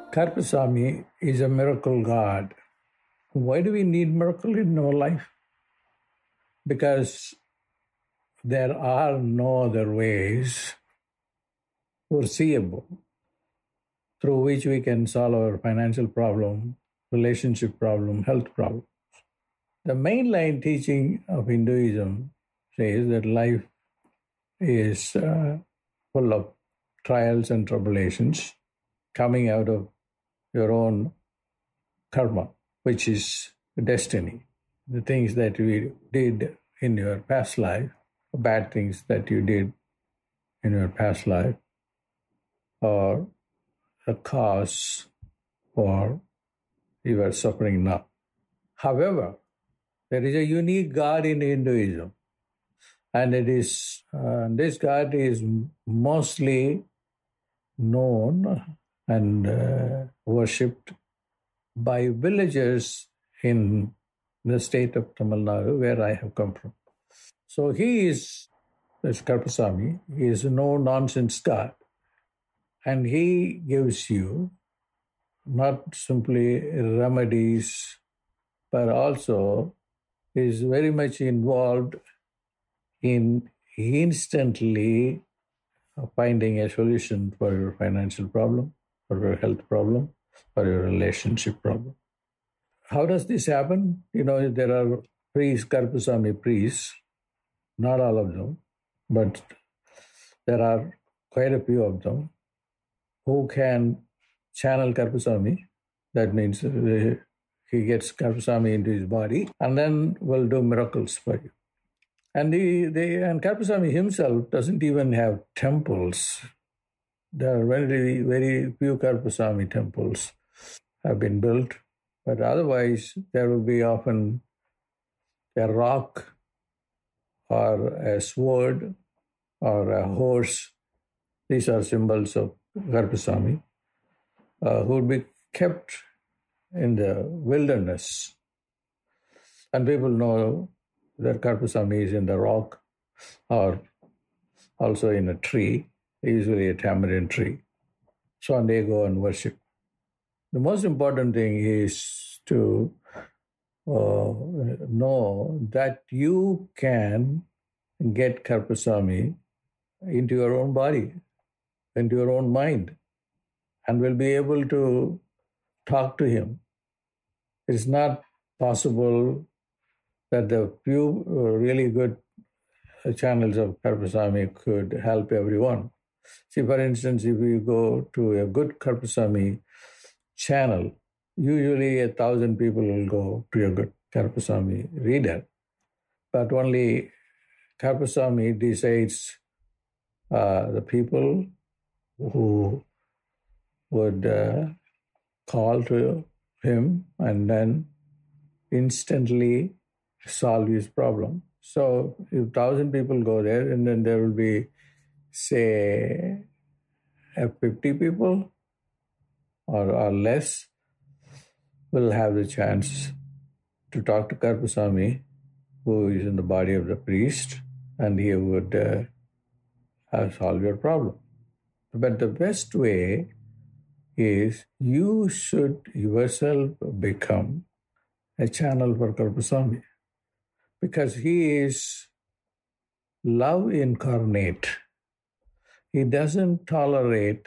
Karpasamy is a miracle God. Why do we need miracle in our life? Because there are no other ways foreseeable through which we can solve our financial problem, relationship problem, health problem. The mainline teaching of Hinduism says that life is full of trials and tribulations coming out of your own karma, which is destiny. The things that we did in your past life, bad things that you did in your past life, are the cause for your suffering now. However, there is a unique God in Hinduism, and this God is mostly known and worshipped by villagers in the state of Tamil Nadu, where I have come from. So this Karpasamy, he is a no-nonsense God, and he gives you not simply remedies, but also is very much involved in instantly finding a solution for your financial problem, for your health problem, for your relationship problem. How does this happen? There are Karpasamy priests, not all of them, but there are quite a few of them who can channel Karpasamy. That means he gets Karpasamy into his body and then will do miracles for you. And and Karpasamy himself doesn't even have temples. There are very, very few Karpasamy temples have been built, but otherwise there will be often a rock or a sword or a horse. These are symbols of Karpasamy, who would be kept in the wilderness. And people know that Karpasamy is in the rock or also in a tree, usually a tamarind tree. So they go and worship. The most important thing is to know that you can get Karpasamy into your own body, into your own mind, and will be able to talk to him. It's not possible that the few really good channels of Karpasamy could help everyone. See, for instance, if you go to a good Karpasamy channel, usually 1,000 people will go to a good Karpasamy reader, but only Karpasamy decides the people who would call to him and then instantly solve his problem. So if 1,000 people go there, and then there will be, say, 50 people or less will have the chance to talk to Karpasamy, who is in the body of the priest, and he would solve your problem. But the best way is you should yourself become a channel for Karpasamy, because he is love incarnate. He doesn't tolerate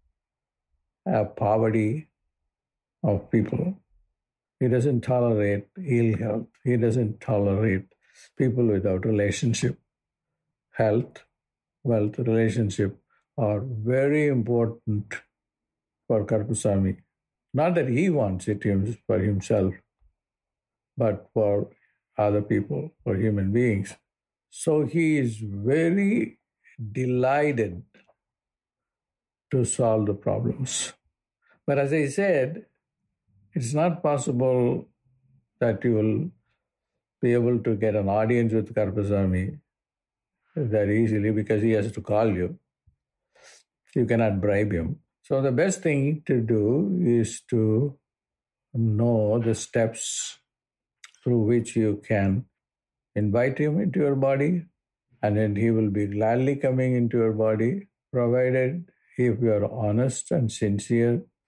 poverty of people. He doesn't tolerate ill health. He doesn't tolerate people without relationship. Health, wealth, relationship are very important for Karpasamy. Not that he wants it for himself, but for other people, for human beings. So he is very delighted to solve the problems. But as I said, it's not possible that you will be able to get an audience with Karpasamy that easily, because he has to call you. You cannot bribe him. So the best thing to do is to know the steps through which you can invite him into your body, and then he will be gladly coming into your body, provided if you are honest and sincere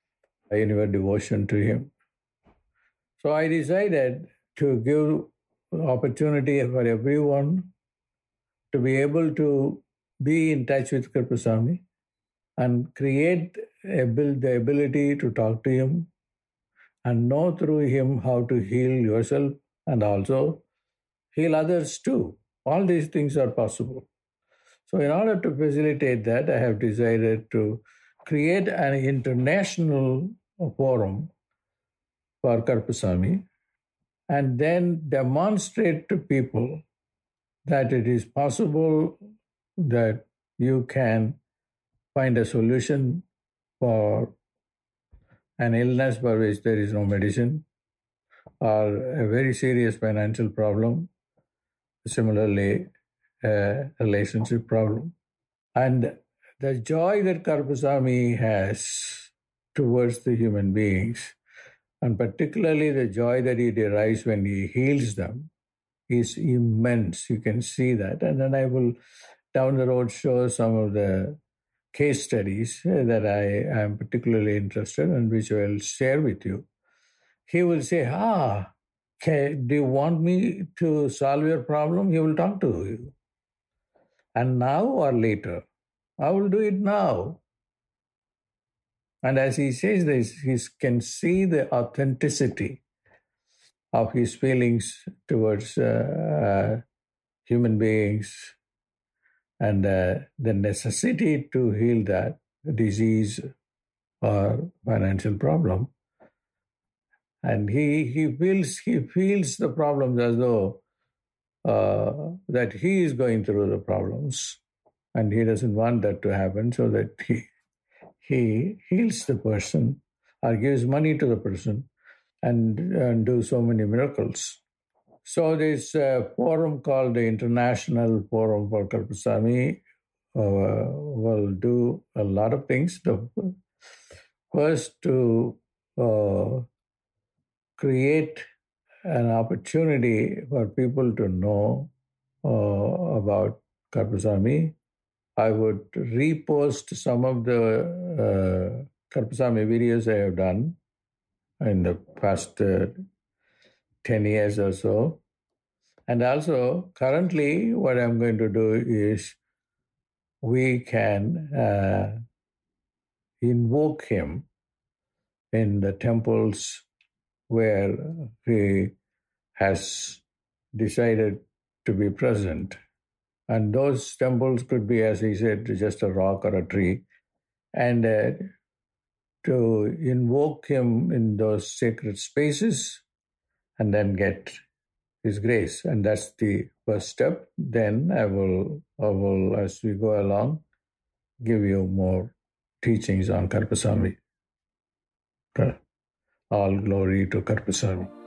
in your devotion to him. So I decided to give opportunity for everyone to be able to be in touch with Karpaswami and build the ability to talk to him and know through him how to heal yourself and also heal others too. All these things are possible. So in order to facilitate that, I have decided to create an international forum for Karpaswamy and then demonstrate to people that it is possible that you can find a solution for an illness for which there is no medicine or a very serious financial problem, similarly a relationship problem. And the joy that Karpaswamy has towards the human beings, and particularly the joy that he derives when he heals them, is immense. You can see that. And then I will down the road show some of the case studies that I am particularly interested in, which I will share with you. He will say, do you want me to solve your problem? He will talk to you. And now or later? I will do it now. And as he says this, he can see the authenticity of his feelings towards human beings and the necessity to heal that disease or financial problem. And he feels the problems as though that he is going through the problems, and he doesn't want that to happen, so that he heals the person or gives money to the person and do so many miracles. So this forum called the International Forum for Karpaswamy will do a lot of things. The first to create an opportunity for people to know about Karpaswamy. I would repost some of the Karpaswamy videos I have done in the past 10 years or so. And also, currently, what I'm going to do is we can invoke him in the temples where he has decided to be present. And those temples could be, as he said, just a rock or a tree. And to invoke him in those sacred spaces and then get his grace. And that's the first step. Then I will, as we go along, give you more teachings on Karpaswamy. All glory to Karpaswamy.